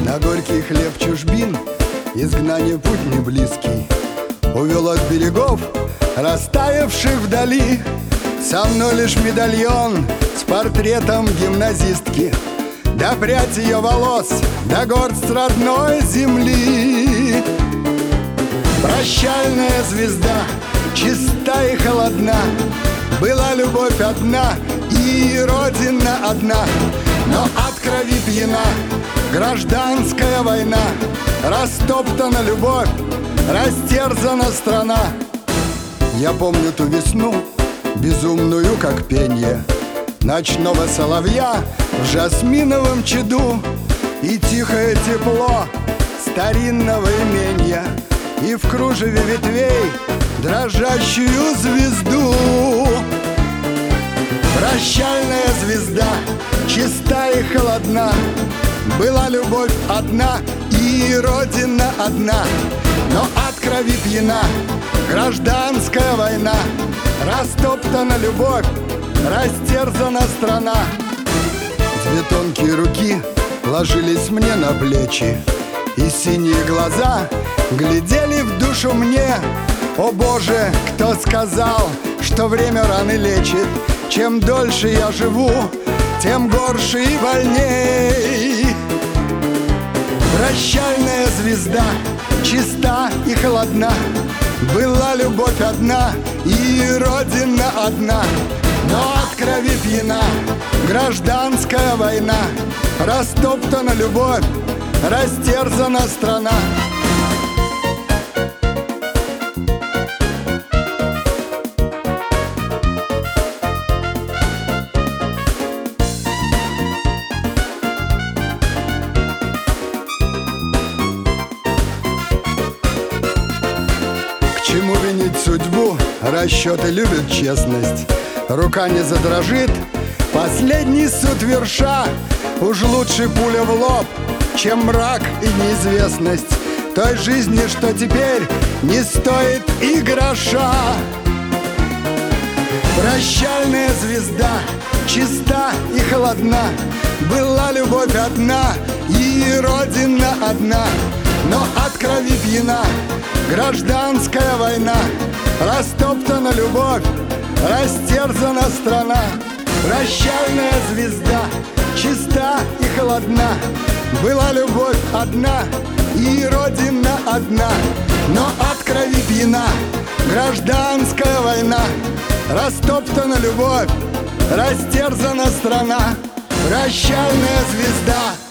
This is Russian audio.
На горький хлеб чужбин изгнание путь не близкий увел от берегов, растаявших вдали. Со мной лишь медальон с портретом гимназистки, да прядь ее волос, да горсть родной земли. Прощальная звезда, чиста и холодна, была любовь одна и родина одна. Но от крови пьяна гражданская война, растоптана любовь, растерзана страна. Я помню ту весну, безумную, как пенье ночного соловья в жасминовом чаду, и тихое тепло старинного именья, и в кружеве ветвей дрожащую звезду. Прощальная звезда, чиста и холодна, была любовь одна и родина одна. Но от крови пьяна гражданская война, растоптана любовь, растерзана страна. Две тонкие руки ложились мне на плечи, и синие глаза глядели в душу мне. О Боже, кто сказал, что время раны лечит? Чем дольше я живу, тем горше и больней. Прощальная звезда, чиста и холодна, была любовь одна и родина одна. Но от крови пьяна гражданская война, растоптана любовь, растерзана страна. К чему винить судьбу? Расчеты любят честность. Рука не задрожит, последний суд верша. Уж лучше пуля в лоб, чем мрак и неизвестность той жизни, что теперь не стоит и гроша. Прощальная звезда, чиста и холодна, была любовь одна и родина одна. Но от крови пьяна гражданская война, растоптана любовь, растерзана страна. Прощальная звезда, чиста и холодна, была любовь одна и родина одна. Но от крови пьяна гражданская война, растоптана любовь, растерзана страна. Прощальная звезда.